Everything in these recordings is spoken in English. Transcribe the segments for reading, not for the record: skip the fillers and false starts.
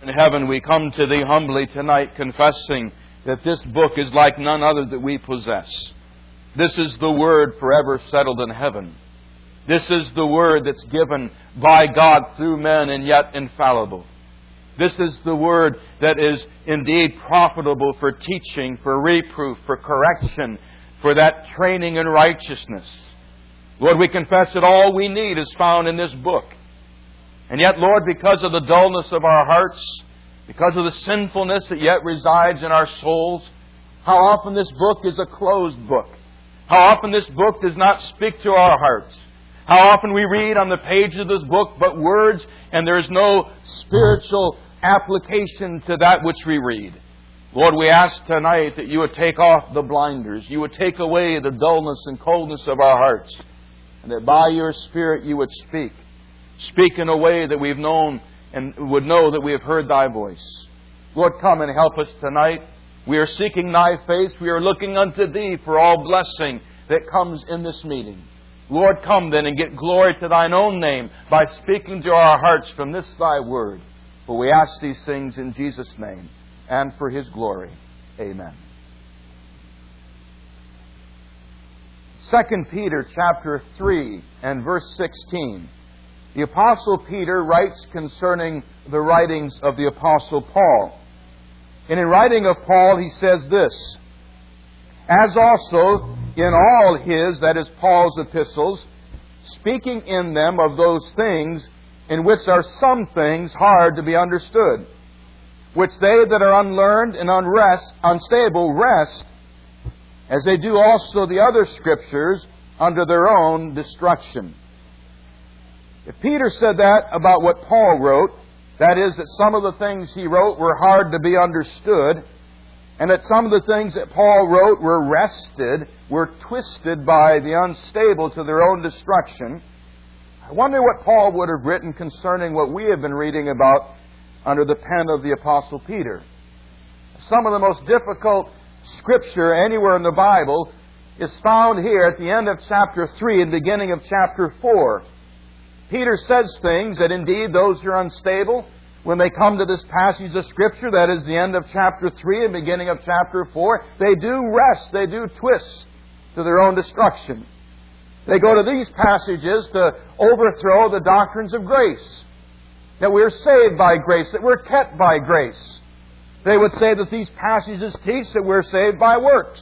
In heaven, we come to Thee humbly tonight, confessing that this book is like none other that we possess. This is the Word forever settled in heaven. This is the Word that's given by God through men and yet infallible. This is the Word that is indeed profitable for teaching, for reproof, for correction, for that training in righteousness. Lord, we confess that all we need is found in this book. And yet, Lord, because of the dullness of our hearts, because of the sinfulness that yet resides in our souls, how often this book is a closed book. How often this book does not speak to our hearts. How often we read on the page of this book but words, and there is no spiritual application to that which we read. Lord, we ask tonight that You would take off the blinders. You would take away the dullness and coldness of our hearts. And that by Your Spirit You would speak. Speak in a way that we've known and would know that we have heard Thy voice. Lord, come and help us tonight. We are seeking Thy face. We are looking unto Thee for all blessing that comes in this meeting. Lord, come then and get glory to Thine own name by speaking to our hearts from this Thy Word. For we ask these things in Jesus' name and for His glory. Amen. 2 Peter chapter 3 and verse 16. The Apostle Peter writes concerning the writings of the Apostle Paul. And in writing of Paul, he says this, as also in all his, that is Paul's epistles, speaking in them of those things in which are some things hard to be understood, which they that are unlearned and unstable rest, as they do also the other Scriptures, under their own destruction. If Peter said that about what Paul wrote, that is, that some of the things he wrote were hard to be understood, and that some of the things that Paul wrote were wrested, were twisted by the unstable to their own destruction, I wonder what Paul would have written concerning what we have been reading about under the pen of the Apostle Peter. Some of the most difficult Scripture anywhere in the Bible is found here at the end of chapter 3 and beginning of chapter 4. Peter says things that indeed those who are unstable, when they come to this passage of Scripture, that is the end of chapter 3 and beginning of chapter 4, they do rest, they do twist to their own destruction. They go to these passages to overthrow the doctrines of grace. That we're saved by grace, that we're kept by grace. They would say that these passages teach that we're saved by works.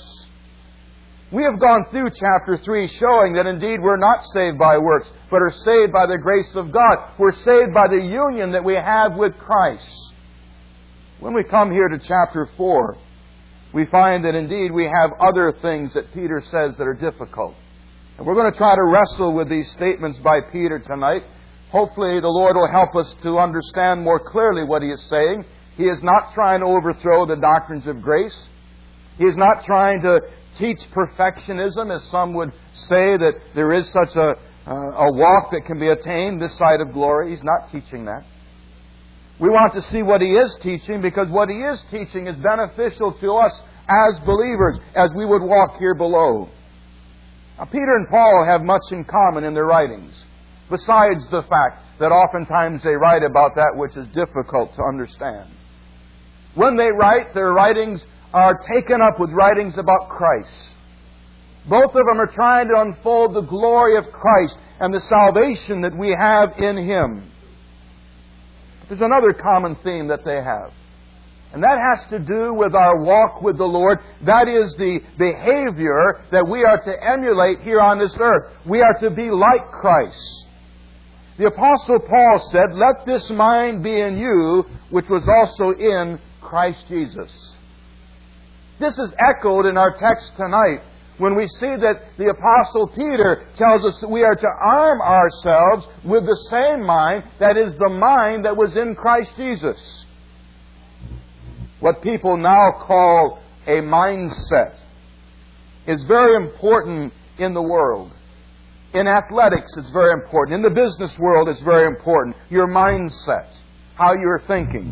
We have gone through chapter 3 showing that indeed we're not saved by works, but are saved by the grace of God. We're saved by the union that we have with Christ. When we come here to chapter 4, we find that indeed we have other things that Peter says that are difficult. And we're going to try to wrestle with these statements by Peter tonight. Hopefully the Lord will help us to understand more clearly what he is saying. He is not trying to overthrow the doctrines of grace. He is not trying to teach perfectionism, as some would say that there is such a walk that can be attained this side of glory. He's not teaching that. We want to see what he is teaching, because what he is teaching is beneficial to us as believers, as we would walk here below. Now, Peter and Paul have much in common in their writings, besides the fact that oftentimes they write about that which is difficult to understand. When they write, their writings are taken up with writings about Christ. Both of them are trying to unfold the glory of Christ and the salvation that we have in Him. There's another common theme that they have. And that has to do with our walk with the Lord. That is the behavior that we are to emulate here on this earth. We are to be like Christ. The Apostle Paul said, "Let this mind be in you, which was also in Christ Jesus." This is echoed in our text tonight when we see that the Apostle Peter tells us that we are to arm ourselves with the same mind, that is the mind that was in Christ Jesus. What people now call a mindset is very important in the world. In athletics, it's very important. In the business world, it's very important. Your mindset, how you're thinking.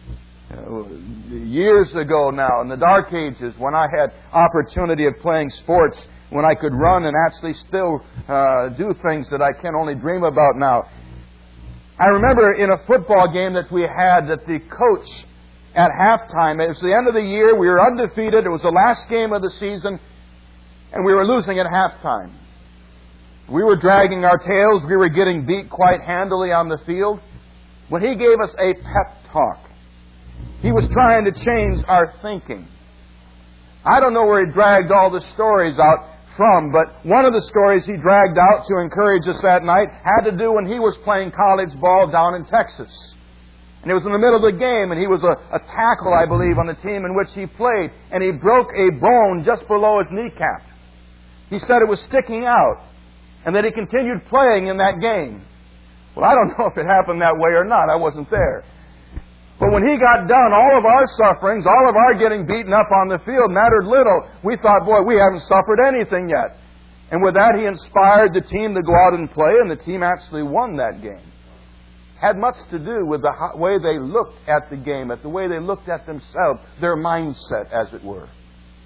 Years ago now, in the dark ages, when I had opportunity of playing sports, when I could run and actually still do things that I can only dream about now, I remember in a football game that we had that the coach at halftime, it was the end of the year, we were undefeated, it was the last game of the season, and we were losing at halftime. We were dragging our tails, we were getting beat quite handily on the field. When he gave us a pep talk, he was trying to change our thinking. I don't know where he dragged all the stories out from, but one of the stories he dragged out to encourage us that night had to do when he was playing college ball down in Texas. And it was in the middle of the game, and he was a tackle, I believe, on the team in which he played, and he broke a bone just below his kneecap. He said it was sticking out, and that he continued playing in that game. Well, I don't know if it happened that way or not. I wasn't there. But when he got done, all of our sufferings, all of our getting beaten up on the field mattered little. We thought, boy, we haven't suffered anything yet. And with that, he inspired the team to go out and play, and the team actually won that game. Had much to do with the way they looked at the game, at the way they looked at themselves, their mindset, as it were.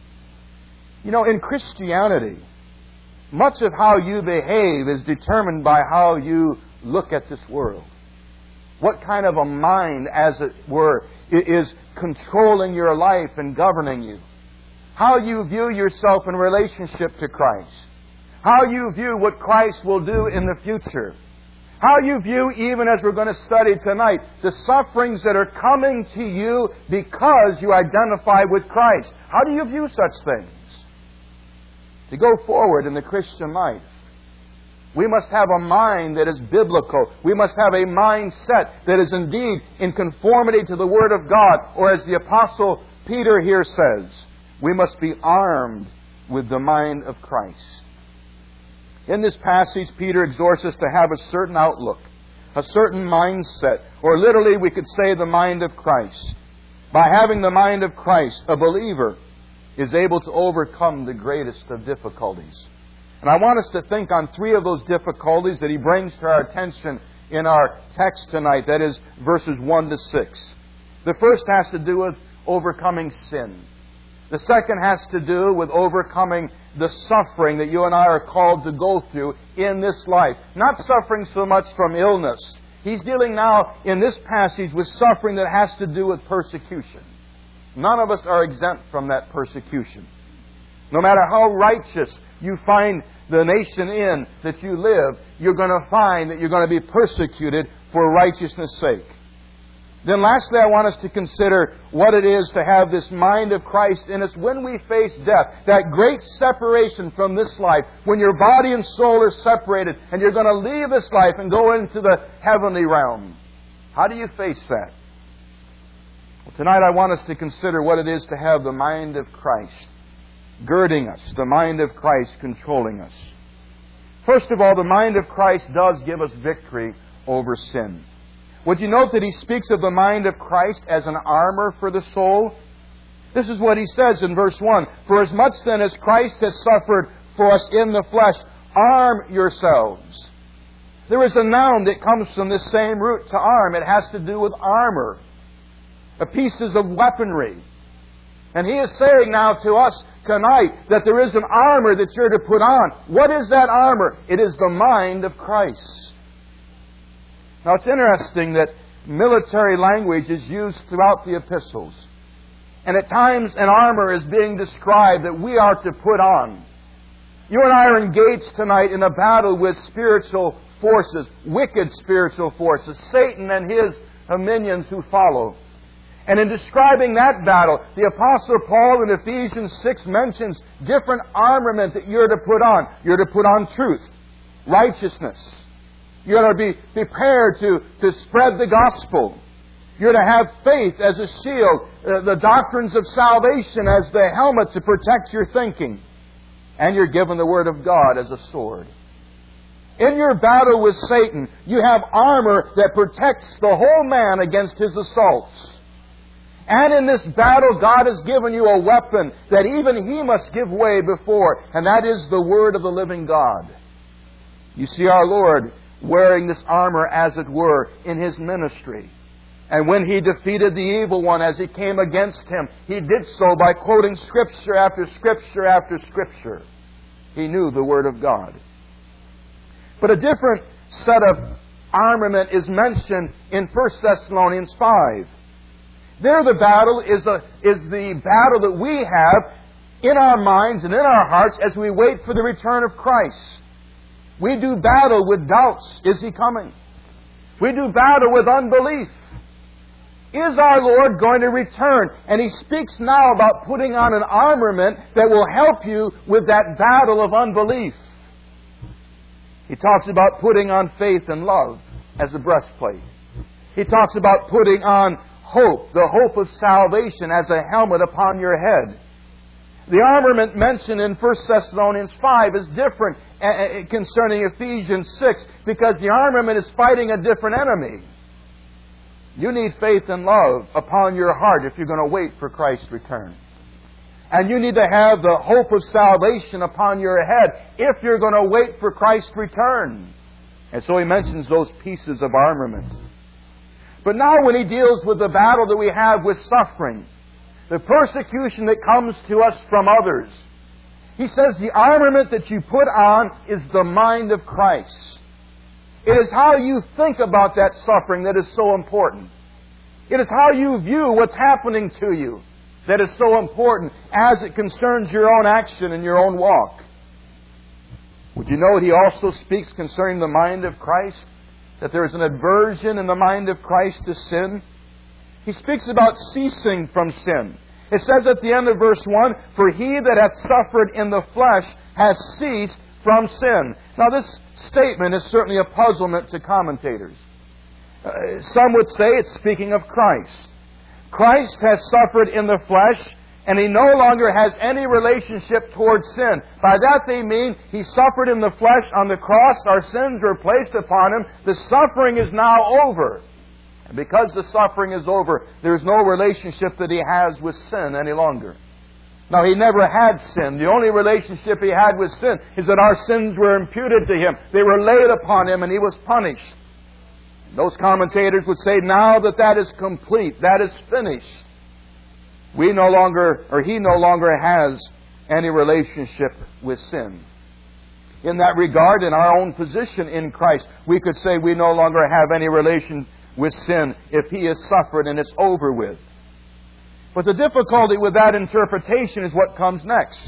You know, in Christianity, much of how you behave is determined by how you look at this world. What kind of a mind, as it were, is controlling your life and governing you. How you view yourself in relationship to Christ. How you view what Christ will do in the future. How you view, even as we're going to study tonight, the sufferings that are coming to you because you identify with Christ. How do you view such things? To go forward in the Christian life, we must have a mind that is biblical. We must have a mindset that is indeed in conformity to the Word of God. Or as the Apostle Peter here says, we must be armed with the mind of Christ. In this passage, Peter exhorts us to have a certain outlook, a certain mindset, or literally we could say the mind of Christ. By having the mind of Christ, a believer is able to overcome the greatest of difficulties. And I want us to think on three of those difficulties that he brings to our attention in our text tonight. That is verses 1 to 6. The first has to do with overcoming sin. The second has to do with overcoming the suffering that you and I are called to go through in this life. Not suffering so much from illness. He's dealing now in this passage with suffering that has to do with persecution. None of us are exempt from that persecution. No matter how righteous you find the nation in that you live, you're going to find that you're going to be persecuted for righteousness' sake. Then lastly, I want us to consider what it is to have this mind of Christ in us when we face death. That great separation from this life, when your body and soul are separated and you're going to leave this life and go into the heavenly realm. How do you face that? Well, tonight I want us to consider what it is to have the mind of Christ girding us, the mind of Christ controlling us. First of all, the mind of Christ does give us victory over sin. Would you note that he speaks of the mind of Christ as an armor for the soul? This is what he says in verse 1. For as much then as Christ has suffered for us in the flesh, arm yourselves. There is a noun that comes from this same root to arm. It has to do with armor, pieces of weaponry. And he is saying now to us tonight that there is an armor that you're to put on. What is that armor? It is the mind of Christ. Now it's interesting that military language is used throughout the epistles. And at times an armor is being described that we are to put on. You and I are engaged tonight in a battle with spiritual forces, wicked spiritual forces, Satan and his minions who follow. And in describing that battle, the Apostle Paul in Ephesians 6 mentions different armament that you're to put on. You're to put on truth, righteousness. You're to be prepared to spread the gospel. You're to have faith as a shield, the doctrines of salvation as the helmet to protect your thinking. And you're given the Word of God as a sword. In your battle with Satan, you have armor that protects the whole man against his assaults. And in this battle, God has given you a weapon that even He must give way before, and that is the Word of the living God. You see our Lord wearing this armor, as it were, in His ministry. And when He defeated the evil one as he came against Him, He did so by quoting Scripture after Scripture after Scripture. He knew the Word of God. But a different set of armament is mentioned in 1 Thessalonians 5. There the battle is the battle that we have in our minds and in our hearts as we wait for the return of Christ. We do battle with doubts. Is He coming? We do battle with unbelief. Is our Lord going to return? And He speaks now about putting on an armament that will help you with that battle of unbelief. He talks about putting on faith and love as a breastplate. He talks about putting on hope, the hope of salvation, as a helmet upon your head. The armament mentioned in 1 Thessalonians 5 is different concerning Ephesians 6 because the armament is fighting a different enemy. You need faith and love upon your heart if you're going to wait for Christ's return. And you need to have the hope of salvation upon your head if you're going to wait for Christ's return. And so he mentions those pieces of armament. But now when he deals with the battle that we have with suffering, the persecution that comes to us from others, he says the armament that you put on is the mind of Christ. It is how you think about that suffering that is so important. It is how you view what's happening to you that is so important as it concerns your own action and your own walk. Would you know he also speaks concerning the mind of Christ? That there is an aversion in the mind of Christ to sin? He speaks about ceasing from sin. It says at the end of verse 1, "For he that hath suffered in the flesh has ceased from sin." Now this statement is certainly a puzzlement to commentators. Some would say it's speaking of Christ. Christ has suffered in the flesh, and He no longer has any relationship towards sin. By that they mean He suffered in the flesh on the cross. Our sins were placed upon Him. The suffering is now over. And because the suffering is over, there is no relationship that He has with sin any longer. Now, He never had sin. The only relationship He had with sin is that our sins were imputed to Him. They were laid upon Him and He was punished. Those commentators would say now that is complete, that is finished. He no longer has any relationship with sin. In that regard, in our own position in Christ, we could say we no longer have any relation with sin if He has suffered and it's over with. But the difficulty with that interpretation is what comes next.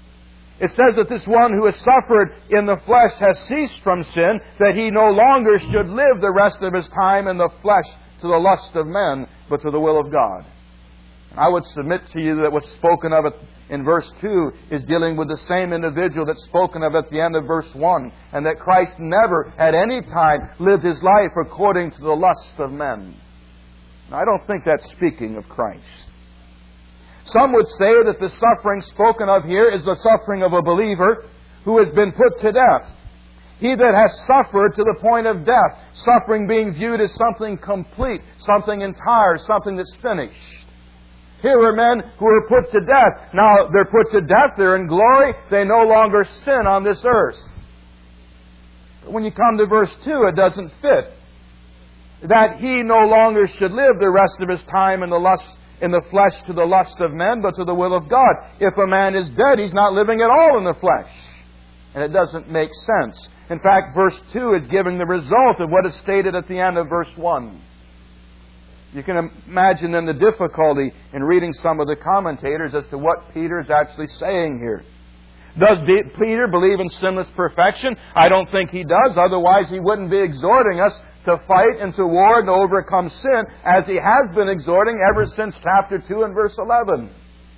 It says that this one who has suffered in the flesh has ceased from sin, that he no longer should live the rest of his time in the flesh to the lust of men, but to the will of God. I would submit to you that what's spoken of in verse 2 is dealing with the same individual that's spoken of at the end of verse 1, and that Christ never at any time lived His life according to the lust of men. Now, I don't think that's speaking of Christ. Some would say that the suffering spoken of here is the suffering of a believer who has been put to death. He that has suffered to the point of death, suffering being viewed as something complete, something entire, something that's finished. Here are men who are put to death. Now, they're put to death, they're in glory, they no longer sin on this earth. But when you come to verse 2, it doesn't fit. That he no longer should live the rest of his time in the flesh to the lust of men, but to the will of God. If a man is dead, he's not living at all in the flesh. And it doesn't make sense. In fact, verse 2 is giving the result of what is stated at the end of verse 1. You can imagine then the difficulty in reading some of the commentators as to what Peter is actually saying here. Does Peter believe in sinless perfection? I don't think he does. Otherwise, he wouldn't be exhorting us to fight and to war and to overcome sin as he has been exhorting ever since chapter 2 and verse 11.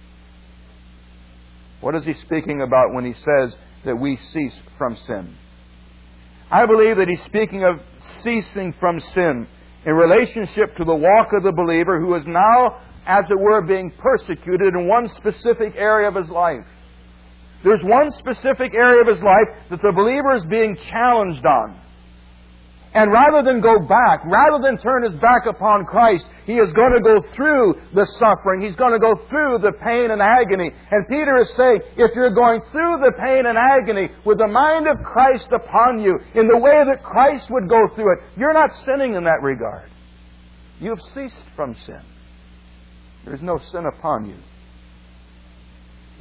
What is he speaking about when he says that we cease from sin? I believe that he's speaking of ceasing from sin in relationship to the walk of the believer who is now, as it were, being persecuted in one specific area of his life. There's one specific area of his life that the believer is being challenged on. And rather than go back, rather than turn his back upon Christ, he is going to go through the suffering. He's going to go through the pain and agony. And Peter is saying, if you're going through the pain and agony with the mind of Christ upon you, in the way that Christ would go through it, you're not sinning in that regard. You've ceased from sin. There's no sin upon you.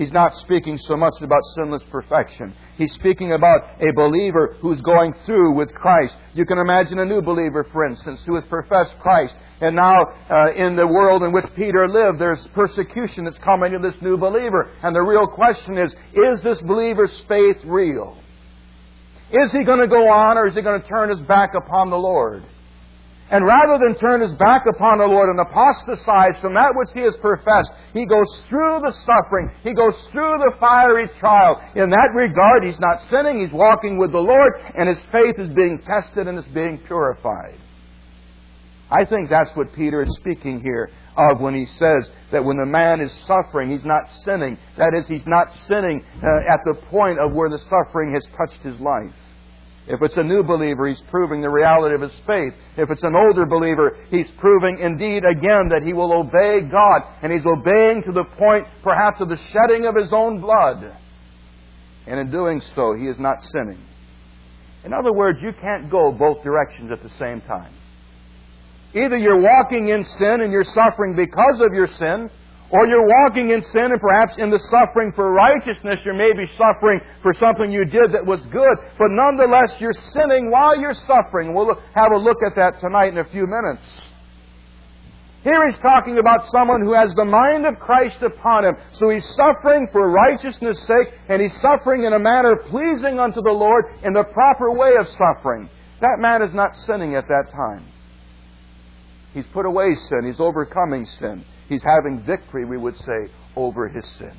he's not speaking so much about sinless perfection. He's speaking about a believer who's going through with Christ. You can imagine a new believer, for instance, who has professed Christ. And now, in the world in which Peter lived, there's persecution that's coming to this new believer. And the real question is this believer's faith real? Is he going to go on, or is he going to turn his back upon the Lord? And rather than turn his back upon the Lord and apostatize from that which he has professed, he goes through the suffering. He goes through the fiery trial. In that regard, he's not sinning. He's walking with the Lord, and his faith is being tested and is being purified. I think that's what Peter is speaking here of when he says that when the man is suffering, he's not sinning. That is, he's not sinning at the point of where the suffering has touched his life. If it's a new believer, he's proving the reality of his faith. If it's an older believer, he's proving indeed again that he will obey God. And he's obeying to the point perhaps of the shedding of his own blood. And in doing so, he is not sinning. In other words, you can't go both directions at the same time. Either you're walking in sin and you're suffering because of your sin, or you're walking in sin and perhaps in the suffering for righteousness. You may be suffering for something you did that was good, but nonetheless you're sinning while you're suffering. We'll have a look at that tonight in a few minutes. Here he's talking about someone who has the mind of Christ upon him. So he's suffering for righteousness' sake, and he's suffering in a manner pleasing unto the Lord in the proper way of suffering. That man is not sinning at that time. He's put away sin. He's overcoming sin. He's having victory, we would say, over his sin.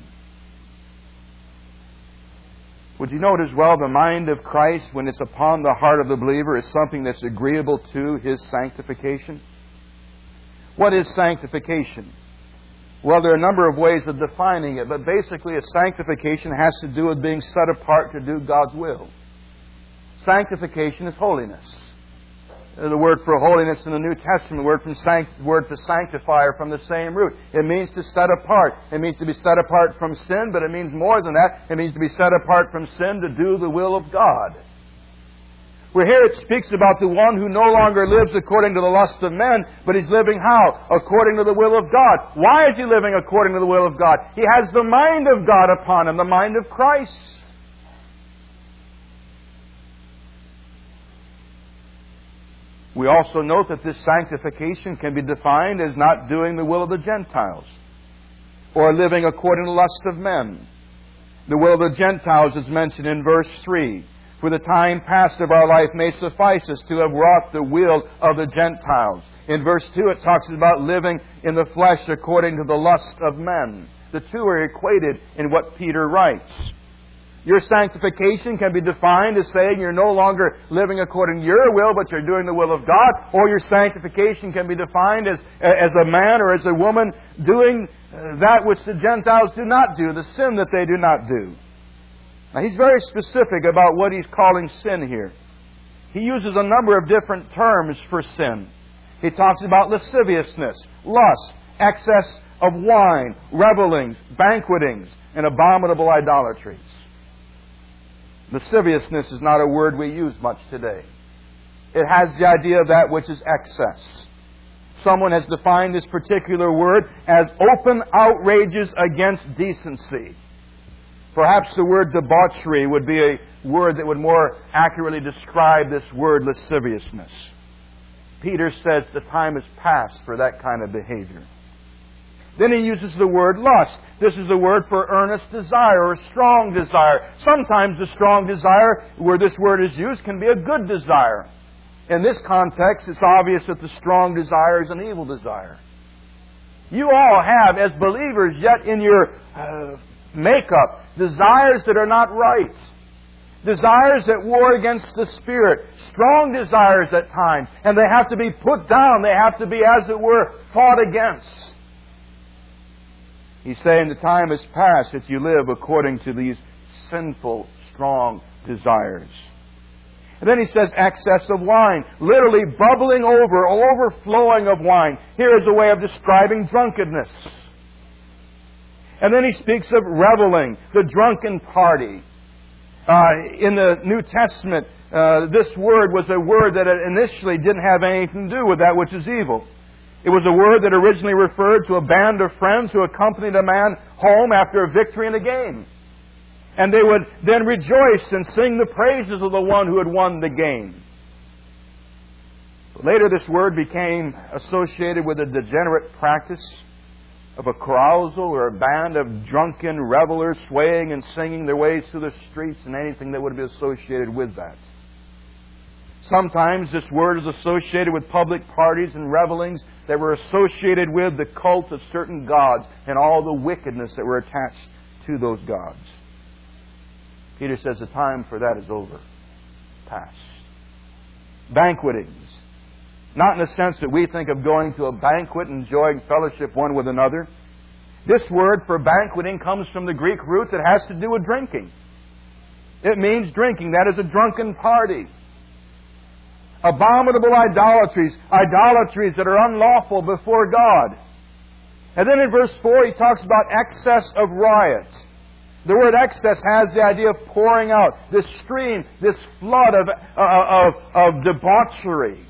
Would you note as well, the mind of Christ, when it's upon the heart of the believer, is something that's agreeable to his sanctification? What is sanctification? Well, there are a number of ways of defining it, but basically a sanctification has to do with being set apart to do God's will. Sanctification is holiness. The word for holiness in the New Testament, the word for sanctifier from the same root. It means to set apart. It means to be set apart from sin, but it means more than that. It means to be set apart from sin to do the will of God. Where here it speaks about the one who no longer lives according to the lust of men, but he's living how? According to the will of God. Why is he living according to the will of God? He has the mind of God upon him, the mind of Christ. We also note that this sanctification can be defined as not doing the will of the Gentiles, or living according to the lust of men. The will of the Gentiles is mentioned in verse 3. For the time past of our life may suffice us to have wrought the will of the Gentiles. In verse 2 it talks about living in the flesh according to the lust of men. The two are equated in what Peter writes. Your sanctification can be defined as saying you're no longer living according to your will, but you're doing the will of God. Or your sanctification can be defined as a man or as a woman doing that which the Gentiles do not do, the sin that they do not do. Now, he's very specific about what he's calling sin here. He uses a number of different terms for sin. He talks about lasciviousness, lust, excess of wine, revellings, banquetings, and abominable idolatries. Lasciviousness is not a word we use much today. It has the idea of that which is excess. Someone has defined this particular word as open outrages against decency. Perhaps the word debauchery would be a word that would more accurately describe this word lasciviousness. Peter says the time is past for that kind of behavior. Then he uses the word lust. This is the word for earnest desire or strong desire. Sometimes the strong desire, where this word is used, can be a good desire. In this context, it's obvious that the strong desire is an evil desire. You all have, as believers, yet in your makeup, desires that are not right. Desires that war against the Spirit. Strong desires at times. And they have to be put down. They have to be, as it were, fought against. He's saying the time is past that you live according to these sinful, strong desires. And then he says excess of wine. Literally bubbling over, overflowing of wine. Here is a way of describing drunkenness. And then he speaks of reveling, the drunken party. In the New Testament, this word was a word that initially didn't have anything to do with that which is evil. It was a word that originally referred to a band of friends who accompanied a man home after a victory in a game. And they would then rejoice and sing the praises of the one who had won the game. But later this word became associated with a degenerate practice of a carousal or a band of drunken revelers swaying and singing their ways through the streets and anything that would be associated with that. Sometimes this word is associated with public parties and revelings that were associated with the cult of certain gods and all the wickedness that were attached to those gods. Peter says the time for that is over. Past. Banquetings. Not in the sense that we think of going to a banquet and enjoying fellowship one with another. This word for banqueting comes from the Greek root that has to do with drinking. It means drinking. That is a drunken party. Abominable idolatries. Idolatries that are unlawful before God. And then in verse 4 he talks about excess of riot. The word excess has the idea of pouring out. This stream, this flood of debauchery.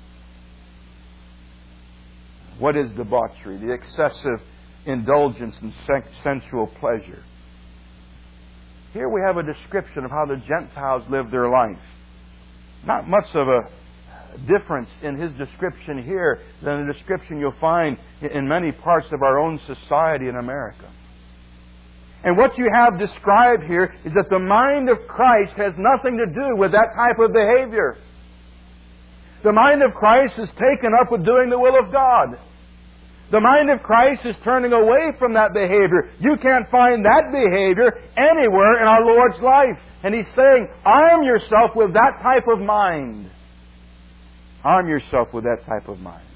What is debauchery? The excessive indulgence in sensual pleasure. Here we have a description of how the Gentiles lived their life. Not much of a difference in his description here than the description you'll find in many parts of our own society in America. And what you have described here is that the mind of Christ has nothing to do with that type of behavior. The mind of Christ is taken up with doing the will of God. The mind of Christ is turning away from that behavior. You can't find that behavior anywhere in our Lord's life. And He's saying, arm yourself with that type of mind. Arm yourself with that type of mind.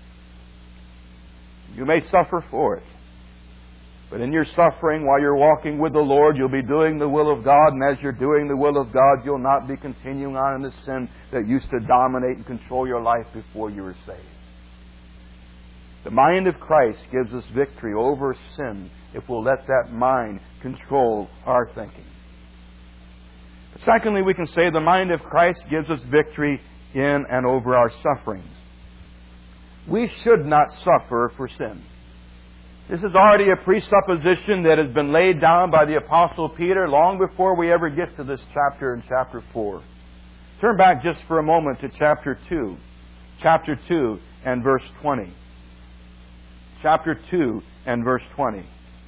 You may suffer for it. But in your suffering, while you're walking with the Lord, you'll be doing the will of God. And as you're doing the will of God, you'll not be continuing on in the sin that used to dominate and control your life before you were saved. The mind of Christ gives us victory over sin if we'll let that mind control our thinking. But secondly, we can say the mind of Christ gives us victory in and over our sufferings. We should not suffer for sin. This is already a presupposition that has been laid down by the Apostle Peter long before we ever get to this chapter in chapter 4. Turn back just for a moment to chapter 2. Chapter 2 and verse 20. Chapter 2 and verse 20.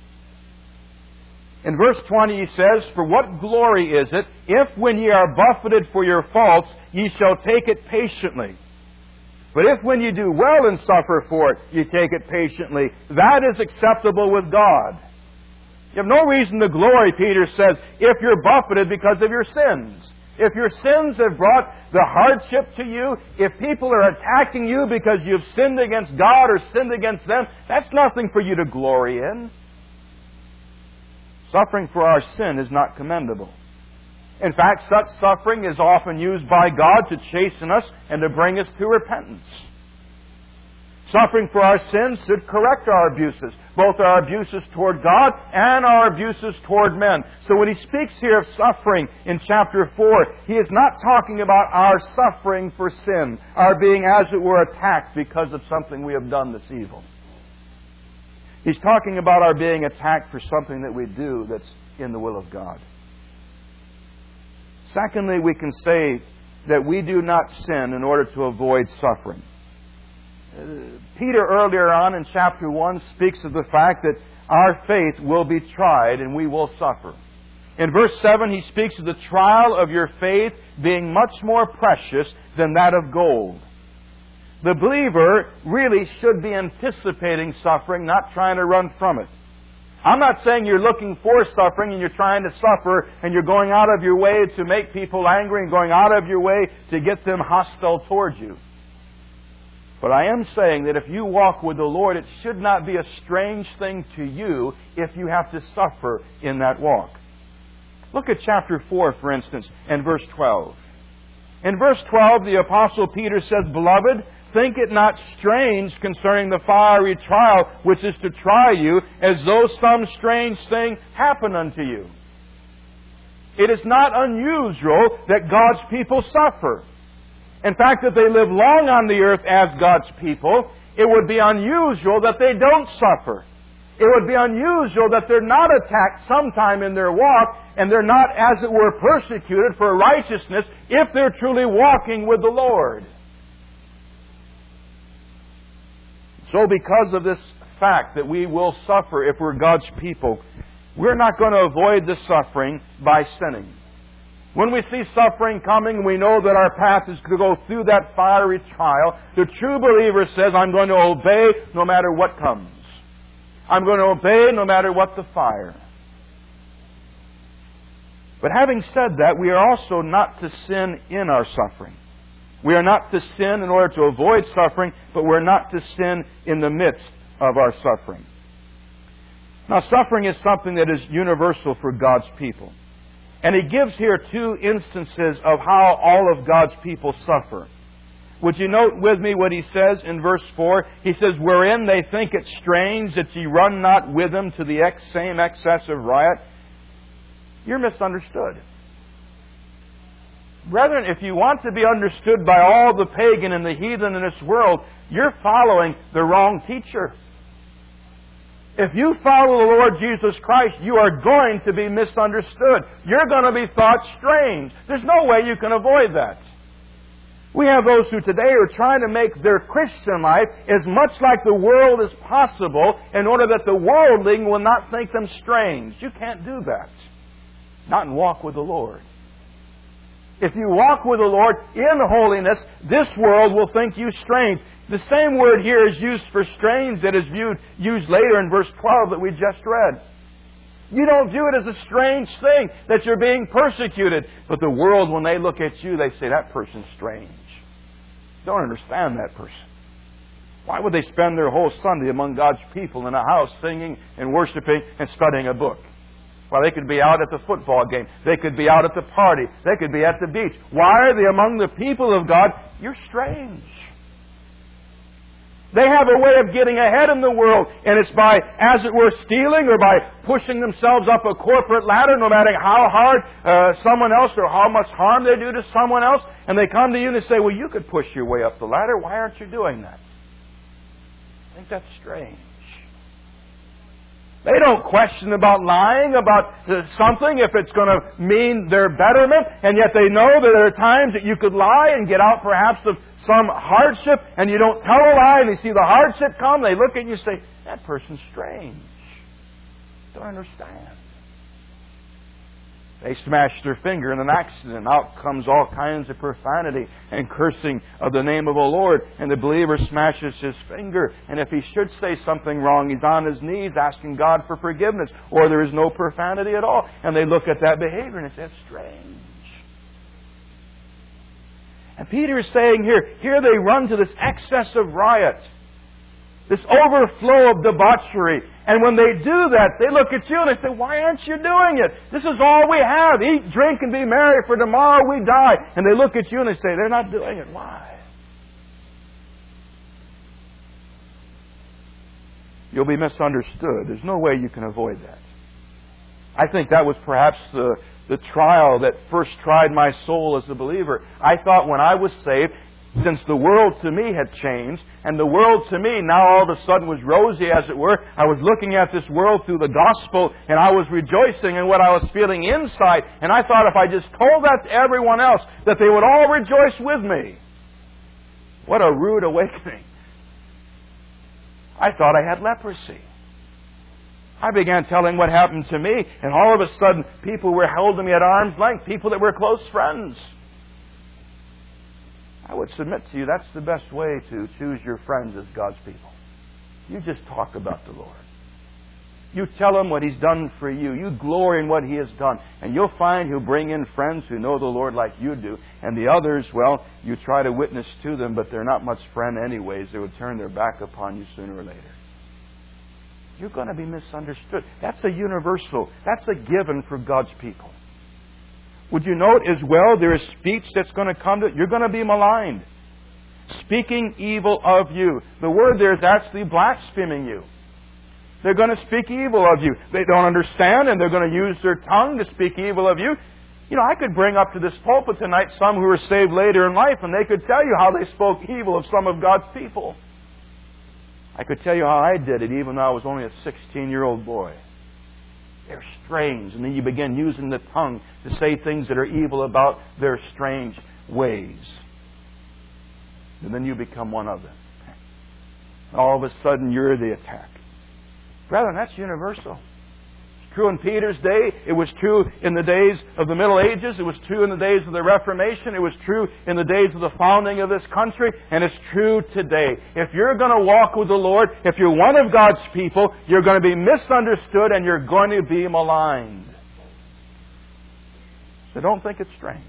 In verse 20 he says, "For what glory is it, if when ye are buffeted for your faults, ye shall take it patiently? But if when you do well and suffer for it, you take it patiently, that is acceptable with God." You have no reason to glory, Peter says, if you're buffeted because of your sins. If your sins have brought the hardship to you, if people are attacking you because you've sinned against God or sinned against them, that's nothing for you to glory in. Suffering for our sin is not commendable. In fact, such suffering is often used by God to chasten us and to bring us to repentance. Suffering for our sins should correct our abuses, both our abuses toward God and our abuses toward men. So when he speaks here of suffering in chapter 4, he is not talking about our suffering for sin, our being, as it were, attacked because of something we have done that's evil. He's talking about our being attacked for something that we do that's in the will of God. Secondly, we can say that we do not sin in order to avoid suffering. Peter earlier on in chapter 1 speaks of the fact that our faith will be tried and we will suffer. In verse 7 he speaks of the trial of your faith being much more precious than that of gold. The believer really should be anticipating suffering, not trying to run from it. I'm not saying you're looking for suffering and you're trying to suffer and you're going out of your way to make people angry and going out of your way to get them hostile towards you. But I am saying that if you walk with the Lord, it should not be a strange thing to you if you have to suffer in that walk. Look at chapter 4, for instance, and verse 12. In verse 12, the Apostle Peter says, "Beloved, think it not strange concerning the fiery trial which is to try you, as though some strange thing happen unto you." It is not unusual that God's people suffer. In fact, that they live long on the earth as God's people It would be unusual that they don't suffer. It would be unusual that they're not attacked sometime in their walk, and they're not, as it were, persecuted for righteousness if they're truly walking with the Lord. So because of this fact that we will suffer if we're God's people, we're not going to avoid the suffering by sinning. When we see suffering coming, we know that our path is to go through that fiery trial. The true believer says, I'm going to obey no matter what comes. I'm going to obey no matter what the fire. But having said that, we are also not to sin in our suffering. We are not to sin in order to avoid suffering, but we're not to sin in the midst of our suffering. Now, suffering is something that is universal for God's people. And He gives here two instances of how all of God's people suffer. Would you note with me what He says in verse 4? He says, wherein they think it strange that ye run not with them to the same excess of riot. You're misunderstood. Brethren, if you want to be understood by all the pagan and the heathen in this world, you're following the wrong teacher. If you follow the Lord Jesus Christ, you are going to be misunderstood. You're going to be thought strange. There's no way you can avoid that. We have those who today are trying to make their Christian life as much like the world as possible in order that the worldling will not think them strange. You can't do that. Not in walk with the Lord. If you walk with the Lord in holiness, this world will think you strange. The same word here is used for strange that is used later in verse 12 that we just read. You don't view it as a strange thing that you're being persecuted. But the world, when they look at you, they say, that person's strange. Don't understand that person. Why would they spend their whole Sunday among God's people in a house singing and worshiping and studying a book? Well, they could be out at the football game. They could be out at the party. They could be at the beach. Why are they among the people of God? You're strange. They have a way of getting ahead in the world, and it's by, as it were, stealing or by pushing themselves up a corporate ladder, no matter how hard someone else or how much harm they do to someone else, and they come to you and they say, well, you could push your way up the ladder. Why aren't you doing that? I think that's strange. They don't question about lying about something if it's going to mean their betterment, and yet they know that there are times that you could lie and get out perhaps of some hardship, and you don't tell a lie, and they see the hardship come, they look at you and say, that person's strange. Don't understand. They smashed their finger in an accident. Out comes all kinds of profanity and cursing of the name of the Lord. And the believer smashes his finger. And if he should say something wrong, he's on his knees asking God for forgiveness. Or there is no profanity at all. And they look at that behavior and they say, that's strange. And Peter is saying here they run to this excess of riot. This overflow of debauchery. And when they do that, they look at you and they say, why aren't you doing it? This is all we have. Eat, drink, and be merry, for tomorrow we die. And they look at you and they say, they're not doing it. Why? You'll be misunderstood. There's no way you can avoid that. I think that was perhaps the trial that first tried my soul as a believer. I thought when I was saved, since the world to me had changed, and the world to me now all of a sudden was rosy, as it were, I was looking at this world through the gospel, and I was rejoicing in what I was feeling inside, and I thought if I just told that to everyone else, that they would all rejoice with me. What a rude awakening. I thought I had leprosy. I began telling what happened to me, and all of a sudden people were holding me at arm's length, people that were close friends. I would submit to you that's the best way to choose your friends as God's people. You just talk about the Lord. You tell Him what He's done for you. You glory in what He has done. And you'll find He'll bring in friends who know the Lord like you do. And the others, well, you try to witness to them, but they're not much friend anyways. They would turn their back upon you sooner or later. You're going to be misunderstood. That's a universal. That's a given for God's people. Would you note as well, there is speech that's going to come to it. You're going to be maligned. Speaking evil of you. The word there is actually blaspheming you. They're going to speak evil of you. They don't understand, and they're going to use their tongue to speak evil of you. You know, I could bring up to this pulpit tonight some who were saved later in life, and they could tell you how they spoke evil of some of God's people. I could tell you how I did it even though I was only a 16-year-old boy. They're strange. And then you begin using the tongue to say things that are evil about their strange ways. And then you become one of them. All of a sudden you're the attack. Brethren, that's universal. It's true in Peter's day. It was true in the days of the Middle Ages. It was true in the days of the Reformation. It was true in the days of the founding of this country. And it's true today. If you're going to walk with the Lord, if you're one of God's people, you're going to be misunderstood and you're going to be maligned. So don't think it's strange.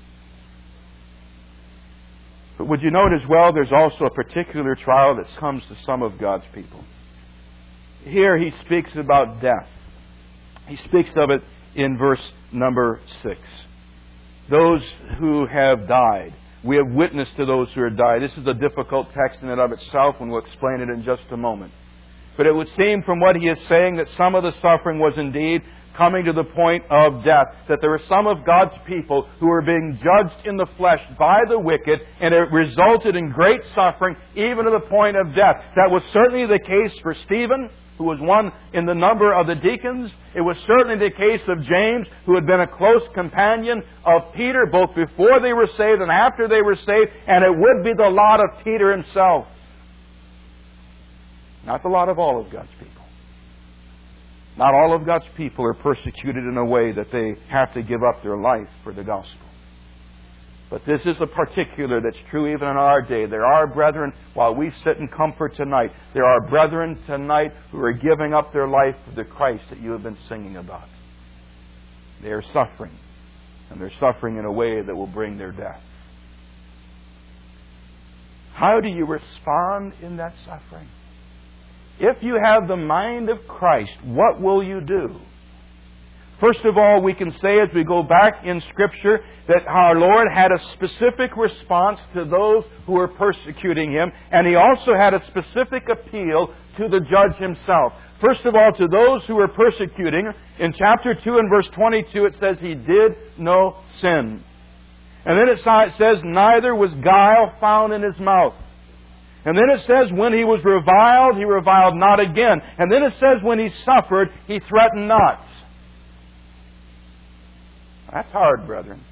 But would you note as well, there's also a particular trial that comes to some of God's people. Here he speaks about death. He speaks of it in verse number 6. Those who have died. We have witnessed to those who have died. This is a difficult text in and of itself, and we'll explain it in just a moment. But it would seem from what he is saying that some of the suffering was indeed coming to the point of death. That there were some of God's people who were being judged in the flesh by the wicked, and it resulted in great suffering, even to the point of death. That was certainly the case for Stephen, who was one in the number of the deacons. It was certainly the case of James, who had been a close companion of Peter, both before they were saved and after they were saved, and it would be the lot of Peter himself. Not the lot of all of God's people. Not all of God's people are persecuted in a way that they have to give up their life for the gospel. But this is a particular that's true even in our day. There are brethren, while we sit in comfort tonight, there are brethren tonight who are giving up their life for the Christ that you have been singing about. They are suffering, and they're suffering in a way that will bring their death. How do you respond in that suffering? If you have the mind of Christ, what will you do? First of all, we can say as we go back in Scripture that our Lord had a specific response to those who were persecuting Him, and He also had a specific appeal to the judge himself. First of all, to those who were persecuting, in chapter 2 and verse 22 it says He did no sin. And then it says, neither was guile found in His mouth. And then it says, when He was reviled, He reviled not again. And then it says, when He suffered, He threatened not. That's hard, brethren.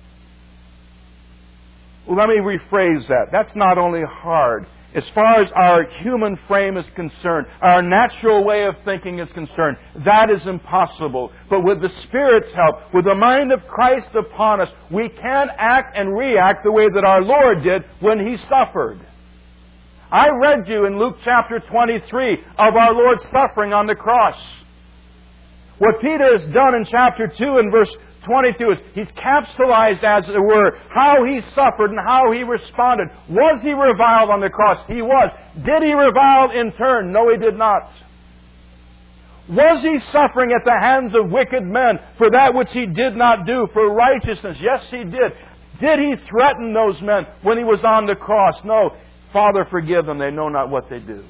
Well, let me rephrase that. That's not only hard. As far as our human frame is concerned, our natural way of thinking is concerned, that is impossible. But with the Spirit's help, with the mind of Christ upon us, we can act and react the way that our Lord did when He suffered. I read you in Luke chapter 23 of our Lord's suffering on the cross. What Peter has done in chapter 2 and verse 22 is He's capsulized, as it were, how He suffered and how He responded. Was He reviled on the cross? He was. Did He revile in turn? No, He did not. Was He suffering at the hands of wicked men for that which He did not do, for righteousness? Yes, He did. Did He threaten those men when He was on the cross? No. Father, forgive them. They know not what they do.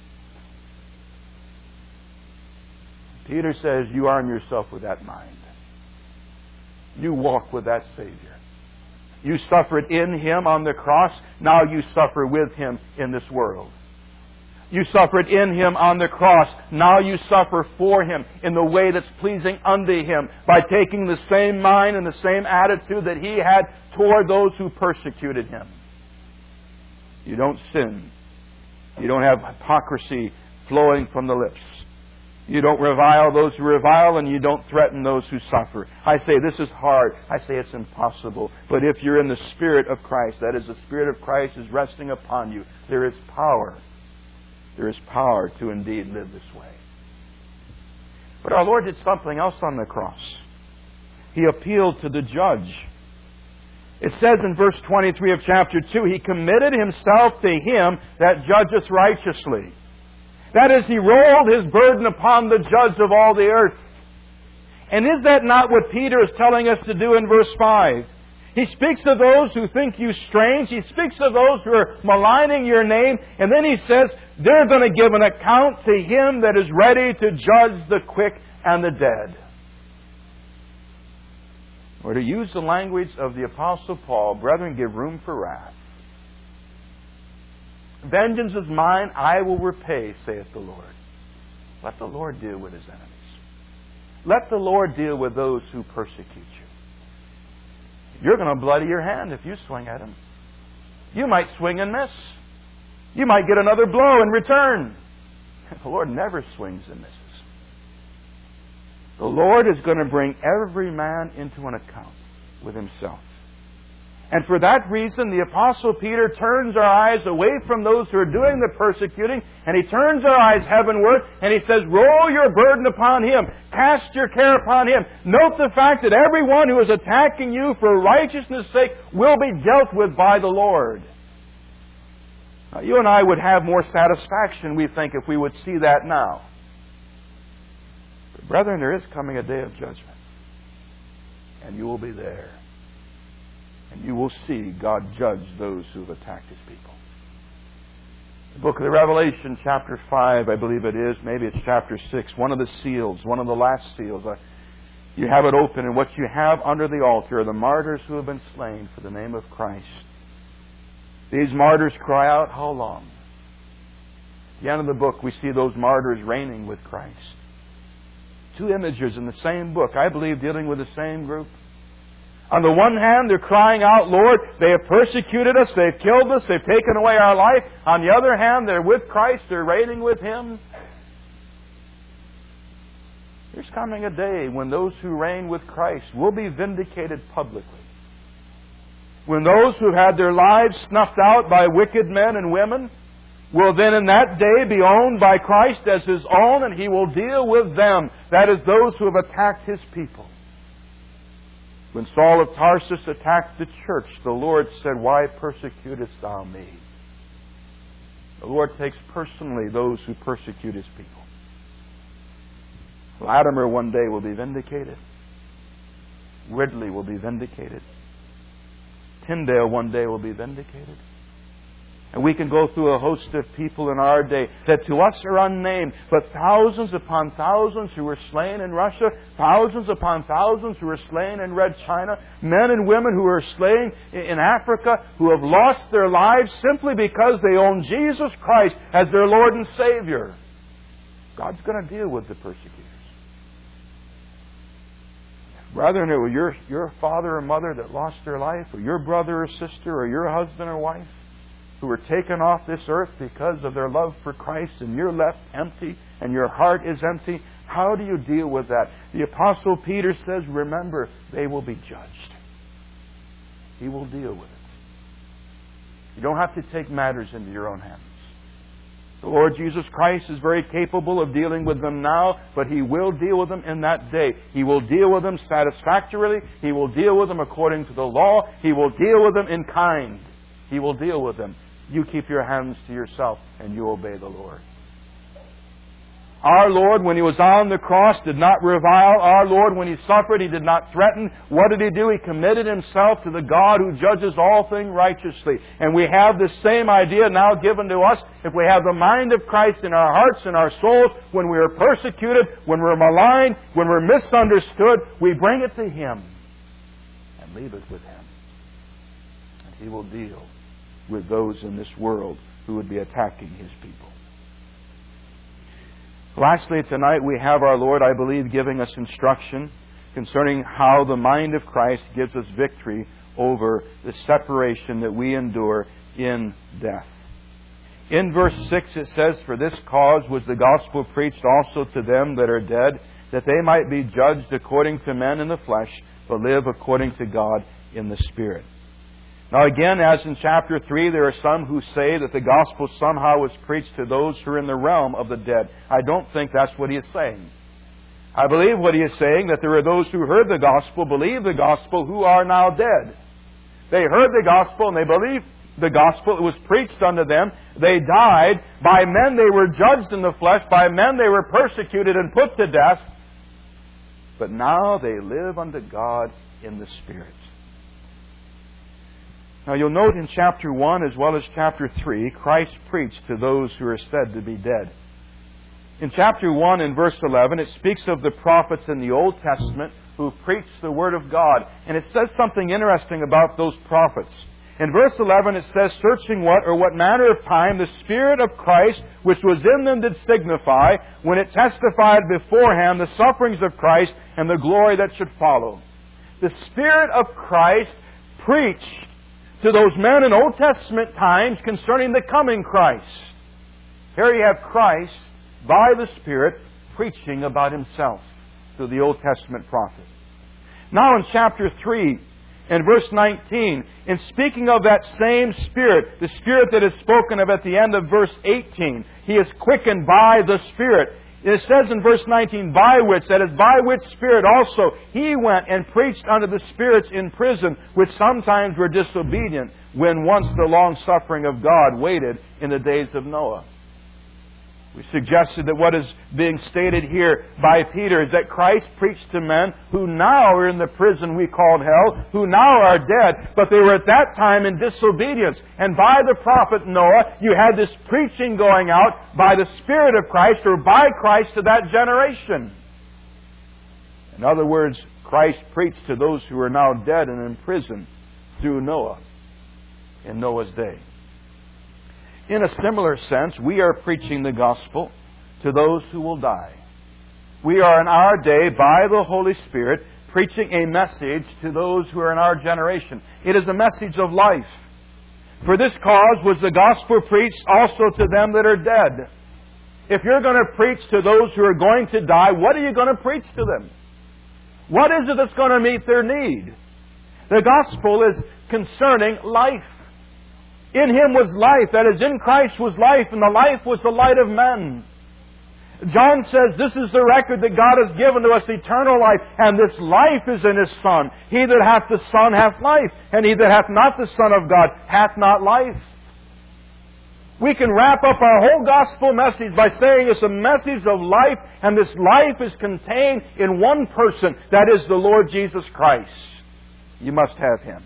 Peter says, you arm yourself with that mind. You walk with that Savior. You suffered in Him on the cross. Now you suffer with Him in this world. You suffered in Him on the cross. Now you suffer for Him in the way that's pleasing unto Him by taking the same mind and the same attitude that He had toward those who persecuted Him. You don't sin. You don't have hypocrisy flowing from the lips. You don't revile those who revile, and you don't threaten those who suffer. I say this is hard. I say it's impossible. But if you're in the Spirit of Christ, that is, the Spirit of Christ is resting upon you, there is power. There is power to indeed live this way. But our Lord did something else on the cross. He appealed to the judge. It says in verse 23 of chapter 2, He committed Himself to Him that judgeth righteously. That is, He rolled His burden upon the judge of all the earth. And is that not what Peter is telling us to do in verse 5? He speaks of those who think you strange. He speaks of those who are maligning your name. And then He says, they're going to give an account to Him that is ready to judge the quick and the dead. Or to use the language of the Apostle Paul, brethren, give room for wrath. Vengeance is mine, I will repay, saith the Lord. Let the Lord deal with His enemies. Let the Lord deal with those who persecute you. You're going to bloody your hand if you swing at Him. You might swing and miss. You might get another blow in return. The Lord never swings and misses. The Lord is going to bring every man into an account with himself. And for that reason, the Apostle Peter turns our eyes away from those who are doing the persecuting, and he turns our eyes heavenward, and he says, roll your burden upon Him. Cast your care upon Him. Note the fact that everyone who is attacking you for righteousness' sake will be dealt with by the Lord. Now, you and I would have more satisfaction, we think, if we would see that now. But brethren, there is coming a day of judgment. And you will be there. And you will see God judge those who have attacked His people. The book of the Revelation, chapter 5, I believe it is. Maybe it's chapter 6. One of the seals, one of the last seals. You have it open, and what you have under the altar are the martyrs who have been slain for the name of Christ. These martyrs cry out, how long? At the end of the book, we see those martyrs reigning with Christ. Two images in the same book, I believe, dealing with the same group. On the one hand, they're crying out, Lord, they have persecuted us, they've killed us, they've taken away our life. On the other hand, they're with Christ, they're reigning with Him. There's coming a day when those who reign with Christ will be vindicated publicly. When those who had their lives snuffed out by wicked men and women will then in that day be owned by Christ as His own, and He will deal with them. That is, those who have attacked His people. When Saul of Tarsus attacked the church, the Lord said, why persecutest thou me? The Lord takes personally those who persecute His people. Latimer one day will be vindicated. Ridley will be vindicated. Tyndale one day will be vindicated. And we can go through a host of people in our day that to us are unnamed, but thousands upon thousands who were slain in Russia, thousands upon thousands who were slain in Red China, men and women who are slain in Africa, who have lost their lives simply because they own Jesus Christ as their Lord and Savior. God's going to deal with the persecutors. Brethren, it was your father or mother that lost their life, or your brother or sister, or your husband or wife, who were taken off this earth because of their love for Christ, and you're left empty, and your heart is empty. How do you deal with that? The Apostle Peter says, remember, they will be judged. He will deal with it. You don't have to take matters into your own hands. The Lord Jesus Christ is very capable of dealing with them now, but He will deal with them in that day. He will deal with them satisfactorily. He will deal with them according to the law. He will deal with them in kind. He will deal with them. You keep your hands to yourself and you obey the Lord. Our Lord, when He was on the cross, did not revile. Our Lord, when He suffered, He did not threaten. What did He do? He committed Himself to the God who judges all things righteously. And we have the same idea now given to us. If we have the mind of Christ in our hearts and our souls, when we are persecuted, when we're maligned, when we're misunderstood, we bring it to Him and leave it with Him. And He will deal with those in this world who would be attacking His people. Lastly, tonight we have our Lord, I believe, giving us instruction concerning how the mind of Christ gives us victory over the separation that we endure in death. In verse 6 it says, for this cause was the gospel preached also to them that are dead, that they might be judged according to men in the flesh, but live according to God in the Spirit. Now again, as in chapter 3, there are some who say that the gospel somehow was preached to those who are in the realm of the dead. I don't think that's what he is saying. I believe what he is saying, that there are those who heard the gospel, believed the gospel, who are now dead. They heard the gospel and they believed the gospel. It was preached unto them. They died. By men they were judged in the flesh. By men they were persecuted and put to death. But now they live unto God in the Spirit. Now you'll note in chapter 1 as well as chapter 3, Christ preached to those who are said to be dead. In chapter 1 and verse 11, it speaks of the prophets in the Old Testament who preached the Word of God. And it says something interesting about those prophets. In verse 11 it says, searching what or what manner of time the Spirit of Christ, which was in them, did signify, when it testified beforehand the sufferings of Christ and the glory that should follow. The Spirit of Christ preached to those men in Old Testament times concerning the coming Christ. Here you have Christ, by the Spirit, preaching about Himself through the Old Testament prophet. Now in chapter 3, in verse 19, in speaking of that same Spirit, the Spirit that is spoken of at the end of verse 18, He is quickened by the Spirit. It says in verse 19, by which, that is, by which Spirit also He went and preached unto the spirits in prison, which sometimes were disobedient, when once the long suffering of God waited in the days of Noah. We suggested that what is being stated here by Peter is that Christ preached to men who now are in the prison we called hell, who now are dead, but they were at that time in disobedience. And by the prophet Noah, you had this preaching going out by the Spirit of Christ, or by Christ, to that generation. In other words, Christ preached to those who are now dead and in prison through Noah, in Noah's day. In a similar sense, we are preaching the gospel to those who will die. We are in our day, by the Holy Spirit, preaching a message to those who are in our generation. It is a message of life. For this cause was the gospel preached also to them that are dead. If you're going to preach to those who are going to die, what are you going to preach to them? What is it that's going to meet their need? The gospel is concerning life. In Him was life, that is, in Christ was life, and the life was the light of men. John says, this is the record that God has given to us, eternal life, and this life is in His Son. He that hath the Son hath life, and he that hath not the Son of God hath not life. We can wrap up our whole gospel message by saying it's a message of life, and this life is contained in one person, that is the Lord Jesus Christ. You must have Him.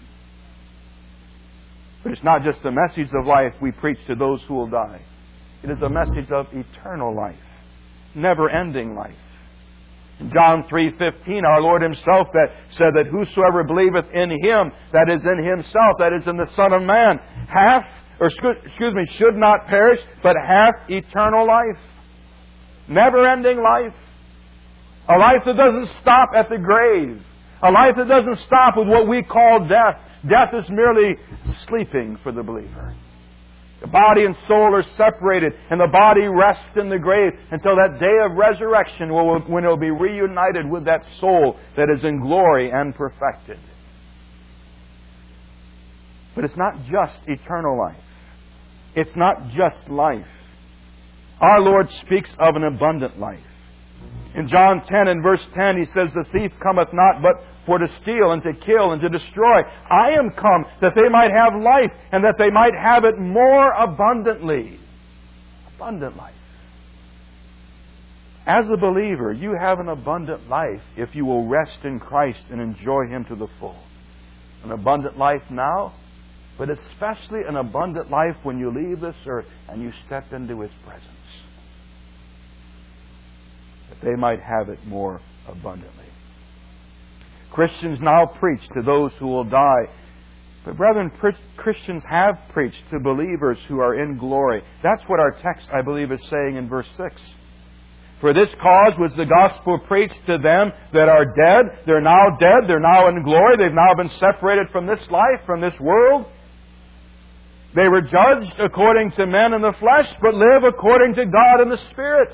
But it's not just a message of life we preach to those who will die. It is a message of eternal life, never-ending life. In John 3:15, our Lord Himself that said that whosoever believeth in Him, that is in Himself, that is in the Son of Man, should not perish, but hath eternal life. Never-ending life. A life that doesn't stop at the grave. A life that doesn't stop with what we call death. Death is merely sleeping for the believer. The body and soul are separated, and the body rests in the grave until that day of resurrection when it will be reunited with that soul that is in glory and perfected. But it's not just eternal life. It's not just life. Our Lord speaks of an abundant life. In John 10 and verse 10, He says, the thief cometh not but for to steal and to kill and to destroy. I am come that they might have life, and that they might have it more abundantly. Abundant life. As a believer, you have an abundant life if you will rest in Christ and enjoy Him to the full. An abundant life now, but especially an abundant life when you leave this earth and you step into His presence. That they might have it more abundantly. Christians now preach to those who will die. But brethren, Christians have preached to believers who are in glory. That's what our text, I believe, is saying in verse 6. For this cause was the gospel preached to them that are dead. They're now dead. They're now in glory. They've now been separated from this life, from this world. They were judged according to men in the flesh, but live according to God in the Spirit.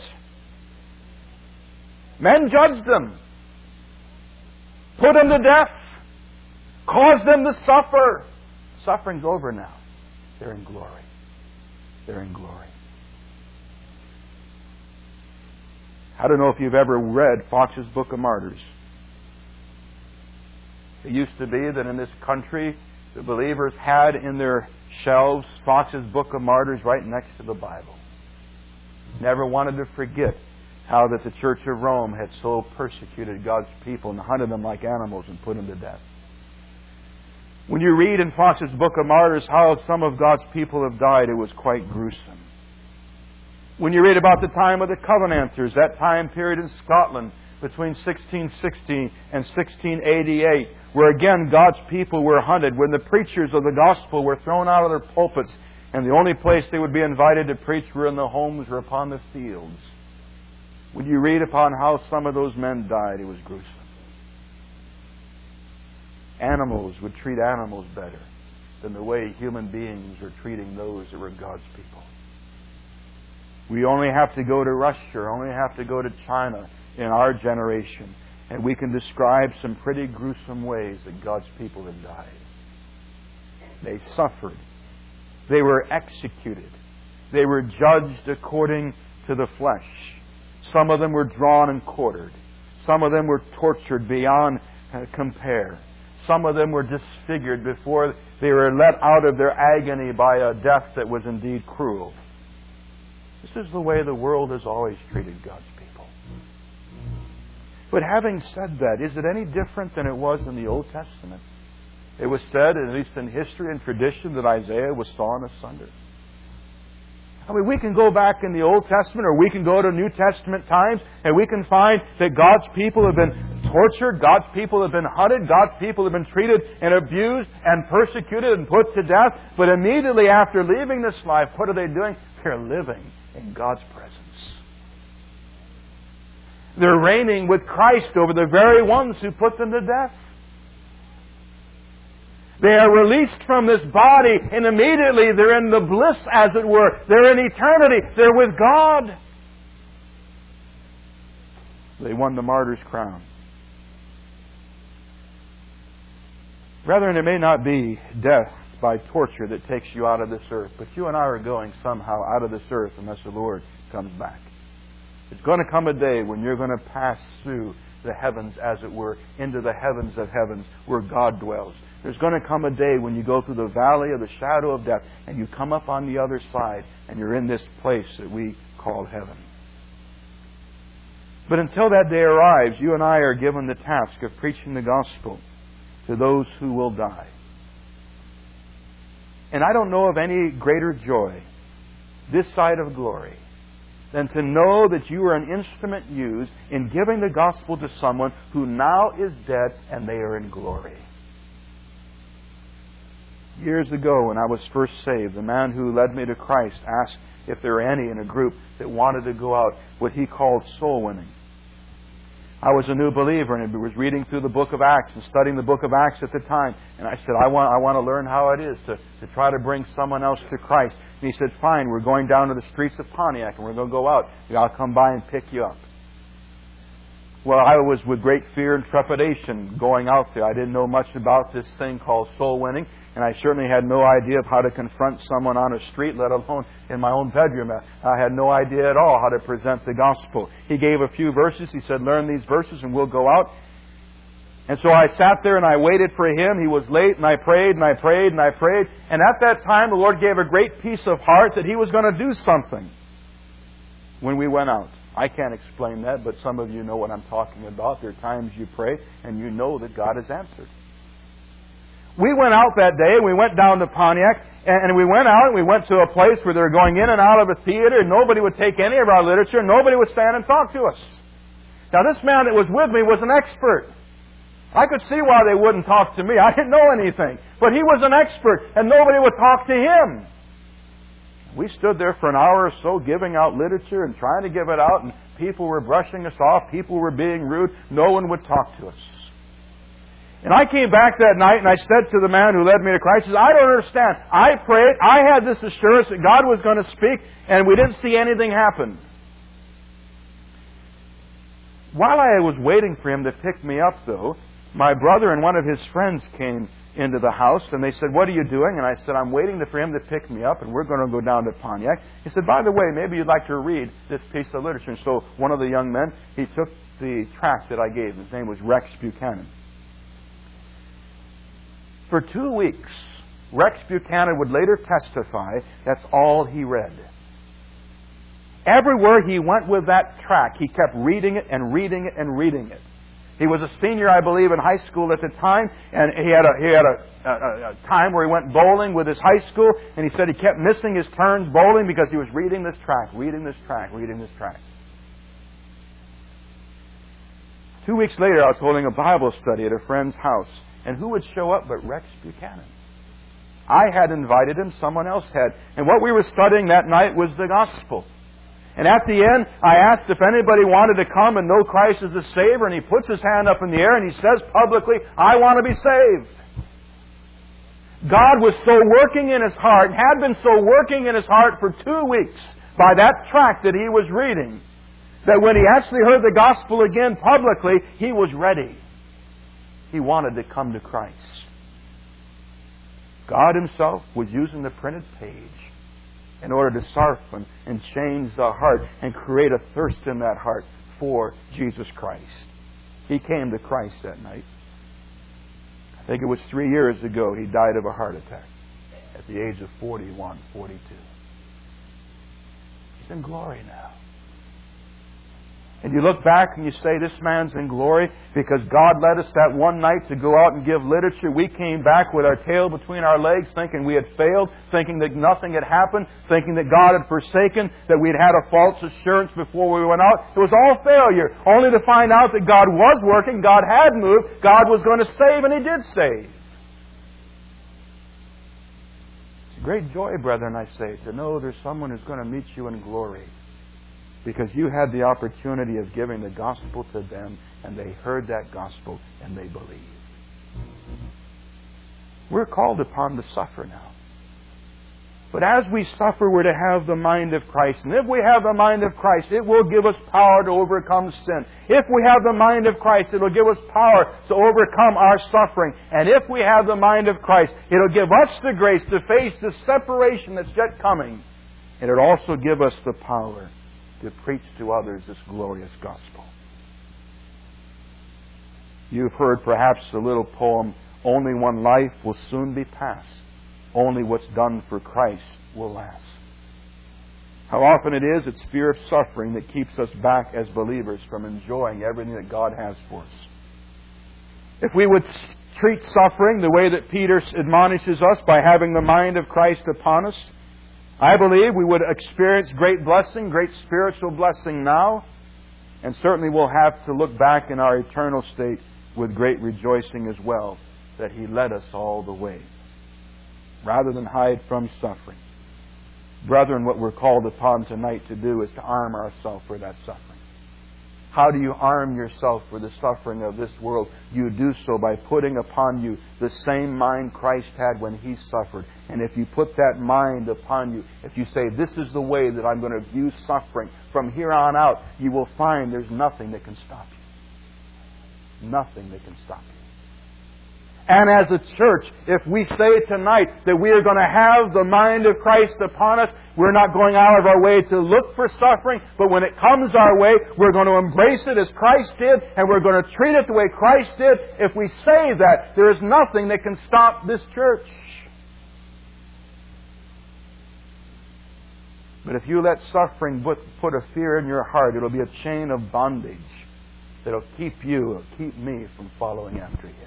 Men judged them, put them to death, caused them to suffer. Suffering's over now. They're in glory. They're in glory. I don't know if you've ever read Fox's Book of Martyrs. It used to be that in this country, the believers had in their shelves Fox's Book of Martyrs right next to the Bible. Never wanted to forget how that the Church of Rome had so persecuted God's people and hunted them like animals and put them to death. When you read in Fox's Book of Martyrs how some of God's people have died, it was quite gruesome. When you read about the time of the Covenanters, that time period in Scotland between 1660 and 1688, where again God's people were hunted, when the preachers of the gospel were thrown out of their pulpits, and the only place they would be invited to preach were in the homes or upon the fields. When you read upon how some of those men died, it was gruesome. Animals would treat animals better than the way human beings were treating those that were God's people. We only have to go to Russia, or only have to go to China in our generation, and we can describe some pretty gruesome ways that God's people had died. They suffered. They were executed. They were judged according to the flesh. Some of them were drawn and quartered. Some of them were tortured beyond compare. Some of them were disfigured before they were let out of their agony by a death that was indeed cruel. This is the way the world has always treated God's people. But having said that, is it any different than it was in the Old Testament? It was said, at least in history and tradition, that Isaiah was sawn asunder. I mean, we can go back in the Old Testament, or we can go to New Testament times, and we can find that God's people have been tortured, God's people have been hunted, God's people have been treated and abused and persecuted and put to death. But immediately after leaving this life, what are they doing? They're living in God's presence. They're reigning with Christ over the very ones who put them to death. They are released from this body, and immediately they're in the bliss, as it were. They're in eternity. They're with God. They won the martyr's crown. Brethren, it may not be death by torture that takes you out of this earth, but you and I are going somehow out of this earth unless the Lord comes back. It's going to come a day when you're going to pass through the heavens, as it were, into the heavens of heavens where God dwells. There's going to come a day when you go through the valley of the shadow of death and you come up on the other side and you're in this place that we call heaven. But until that day arrives, you and I are given the task of preaching the gospel to those who will die. And I don't know of any greater joy this side of glory than to know that you are an instrument used in giving the gospel to someone who now is dead and they are in glory. Years ago, when I was first saved, the man who led me to Christ asked if there were any in a group that wanted to go out what he called soul winning. I was a new believer and was reading through the book of Acts and studying the book of Acts at the time. And I said, I want to learn how it is to try to bring someone else to Christ. And he said, fine, we're going down to the streets of Pontiac and we're going to go out. I'll come by and pick you up. Well, I was with great fear and trepidation going out there. I didn't know much about this thing called soul winning. And I certainly had no idea of how to confront someone on a street, let alone in my own bedroom. I had no idea at all how to present the gospel. He gave a few verses. He said, learn these verses and we'll go out. And so I sat there and I waited for him. He was late and I prayed and I prayed and I prayed. And at that time, the Lord gave a great peace of heart that He was going to do something when we went out. I can't explain that, but some of you know what I'm talking about. There are times you pray and you know that God has answered. We went out that day and we went down to Pontiac and we went out and we went to a place where they were going in and out of a theater and nobody would take any of our literature and nobody would stand and talk to us. Now this man that was with me was an expert. I could see why they wouldn't talk to me. I didn't know anything. But he was an expert and nobody would talk to him. We stood there for an hour or so giving out literature and trying to give it out, and people were brushing us off. People were being rude. No one would talk to us. And I came back that night and I said to the man who led me to Christ, I don't understand. I prayed. I had this assurance that God was going to speak, and we didn't see anything happen. While I was waiting for him to pick me up, though, my brother and one of his friends came into the house, and they said, what are you doing? And I said, I'm waiting for him to pick me up, and we're going to go down to Pontiac. He said, by the way, maybe you'd like to read this piece of literature. And so one of the young men, he took the tract that I gave. His name was Rex Buchanan. For 2 weeks, Rex Buchanan would later testify that's all he read. Everywhere he went with that tract, he kept reading it and reading it and reading it. He was a senior, I believe, in high school at the time, and he had a time where he went bowling with his high school, and he said he kept missing his turns bowling because he was reading this tract, reading this tract, reading this tract. 2 weeks later, I was holding a Bible study at a friend's house. And who would show up but Rex Buchanan? I had invited him, someone else had. And what we were studying that night was the gospel. And at the end, I asked if anybody wanted to come and know Christ as a Savior, and he puts his hand up in the air and he says publicly, I want to be saved. God was so working in his heart, and had been so working in his heart for 2 weeks by that tract that he was reading, that when he actually heard the gospel again publicly, he was ready. He wanted to come to Christ. God himself was using the printed page in order to soften and change the heart and create a thirst in that heart for Jesus Christ. He came to Christ that night. I think it was 3 years ago he died of a heart attack at the age of 41, 42. He's in glory now. And you look back and you say, this man's in glory because God led us that one night to go out and give literature. We came back with our tail between our legs thinking we had failed, thinking that nothing had happened, thinking that God had forsaken, that we'd had a false assurance before we went out. It was all failure, only to find out that God was working, God had moved, God was going to save, and He did save. It's a great joy, brethren, I say, to know there's someone who's going to meet you in glory. Because you had the opportunity of giving the gospel to them, and they heard that gospel, and they believed. We're called upon to suffer now. But as we suffer, we're to have the mind of Christ. And if we have the mind of Christ, it will give us power to overcome sin. If we have the mind of Christ, it will give us power to overcome our suffering. And if we have the mind of Christ, it will give us the grace to face the separation that's yet coming. And it will also give us the power to preach to others this glorious gospel. You've heard perhaps the little poem, Only one life will soon be past. Only what's done for Christ will last. How often it is, it's fear of suffering that keeps us back as believers from enjoying everything that God has for us. If we would treat suffering the way that Peter admonishes us by having the mind of Christ upon us, I believe we would experience great blessing, great spiritual blessing now, and certainly we'll have to look back in our eternal state with great rejoicing as well, that He led us all the way, rather than hide from suffering. Brethren, what we're called upon tonight to do is to arm ourselves for that suffering. How do you arm yourself for the suffering of this world? You do so by putting upon you the same mind Christ had when He suffered. And if you put that mind upon you, if you say, this is the way that I'm going to view suffering from here on out, you will find there's nothing that can stop you. Nothing that can stop you. And as a church, if we say tonight that we are going to have the mind of Christ upon us, we're not going out of our way to look for suffering, but when it comes our way, we're going to embrace it as Christ did, and we're going to treat it the way Christ did. If we say that, there is nothing that can stop this church. But if you let suffering put a fear in your heart, it'll be a chain of bondage that'll keep you, keep me from following after Him.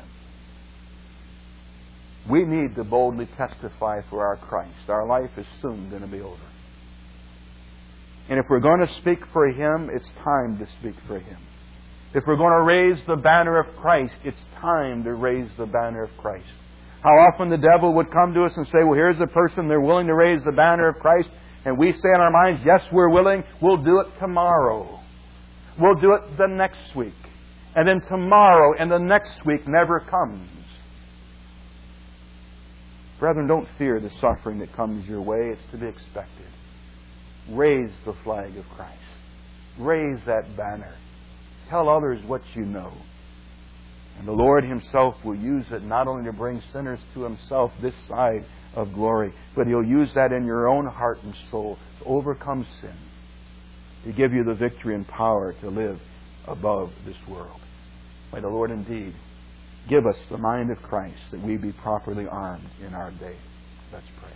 We need to boldly testify for our Christ. Our life is soon going to be over. And if we're going to speak for Him, it's time to speak for Him. If we're going to raise the banner of Christ, it's time to raise the banner of Christ. How often the devil would come to us and say, well, here's a person, they're willing to raise the banner of Christ. And we say in our minds, yes, we're willing. We'll do it tomorrow. We'll do it the next week. And then tomorrow and the next week never comes. Brethren, don't fear the suffering that comes your way. It's to be expected. Raise the flag of Christ. Raise that banner. Tell others what you know. And the Lord Himself will use it not only to bring sinners to Himself this side of glory, but He'll use that in your own heart and soul to overcome sin, to give you the victory and power to live above this world. May the Lord indeed give us the mind of Christ that we be properly armed in our day. Let's pray.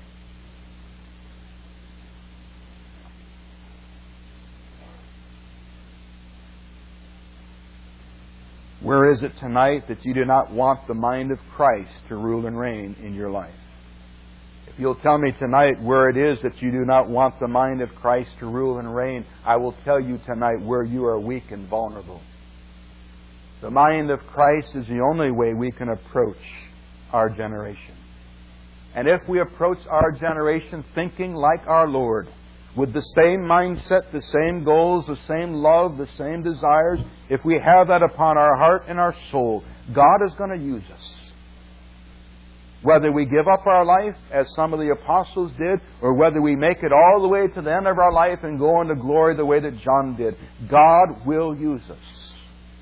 Where is it tonight that you do not want the mind of Christ to rule and reign in your life? If you'll tell me tonight where it is that you do not want the mind of Christ to rule and reign, I will tell you tonight where you are weak and vulnerable. The mind of Christ is the only way we can approach our generation. And if we approach our generation thinking like our Lord, with the same mindset, the same goals, the same love, the same desires, if we have that upon our heart and our soul, God is going to use us. Whether we give up our life, as some of the apostles did, or whether we make it all the way to the end of our life and go into glory the way that John did, God will use us.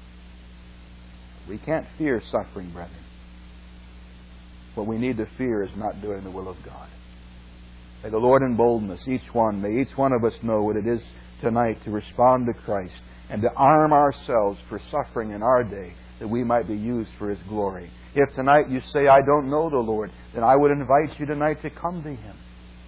We can't fear suffering, brethren. What we need to fear is not doing the will of God. May the Lord embolden us, each one. May each one of us know what it is tonight to respond to Christ and to arm ourselves for suffering in our day, that we might be used for His glory. If tonight you say, I don't know the Lord, then I would invite you tonight to come to Him.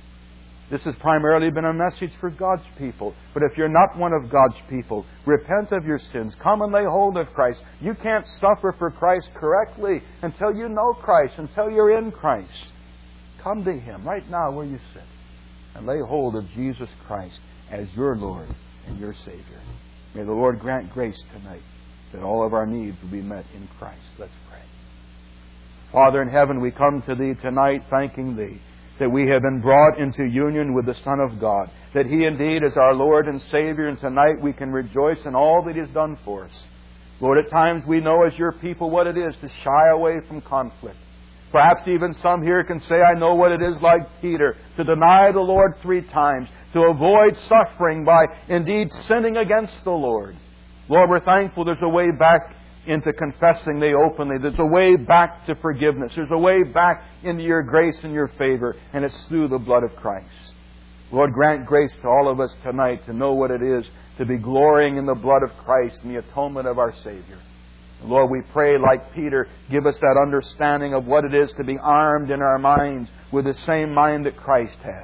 This has primarily been a message for God's people. But if you're not one of God's people, repent of your sins. Come and lay hold of Christ. You can't suffer for Christ correctly until you know Christ, until you're in Christ. Come to Him right now where you sit and lay hold of Jesus Christ as your Lord and your Savior. May the Lord grant grace tonight that all of our needs will be met in Christ. Let's pray. Father in heaven, we come to Thee tonight thanking Thee that we have been brought into union with the Son of God, that He indeed is our Lord and Savior, and tonight we can rejoice in all that He has done for us. Lord, at times we know as your people what it is to shy away from conflict. Perhaps even some here can say, I know what it is like Peter, to deny the Lord 3 times, to avoid suffering by indeed sinning against the Lord. Lord, we're thankful there's a way back into confessing Thee openly. There's a way back to forgiveness. There's a way back into your grace and your favor, and it's through the blood of Christ. Lord, grant grace to all of us tonight to know what it is to be glorying in the blood of Christ and the atonement of our Savior. And Lord, we pray like Peter, give us that understanding of what it is to be armed in our minds with the same mind that Christ had.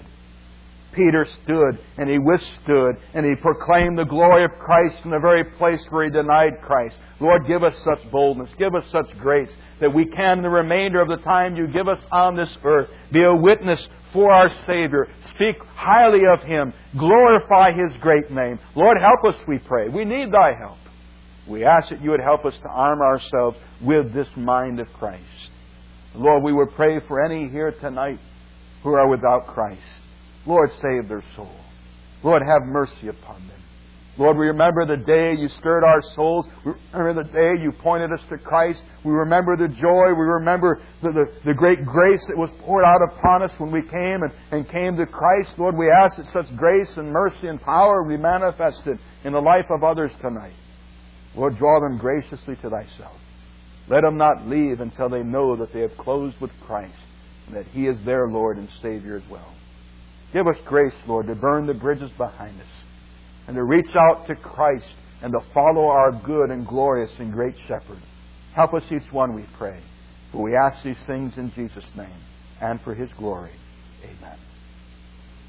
Peter stood and he withstood and he proclaimed the glory of Christ in the very place where he denied Christ. Lord, give us such boldness, give us such grace that we can, the remainder of the time you give us on this earth, be a witness for our Savior. Speak highly of Him. Glorify His great name. Lord, help us, we pray. We need Thy help. We ask that you would help us to arm ourselves with this mind of Christ. Lord, we would pray for any here tonight who are without Christ. Lord, save their soul. Lord, have mercy upon them. Lord, we remember the day you stirred our souls. We remember the day you pointed us to Christ. We remember the joy. We remember the great grace that was poured out upon us when we came and came to Christ. Lord, we ask that such grace and mercy and power be manifested in the life of others tonight. Lord, draw them graciously to Thyself. Let them not leave until they know that they have closed with Christ and that He is their Lord and Savior as well. Give us grace, Lord, to burn the bridges behind us and to reach out to Christ and to follow our good and glorious and great Shepherd. Help us each one, we pray. For we ask these things in Jesus' name and for His glory. Amen.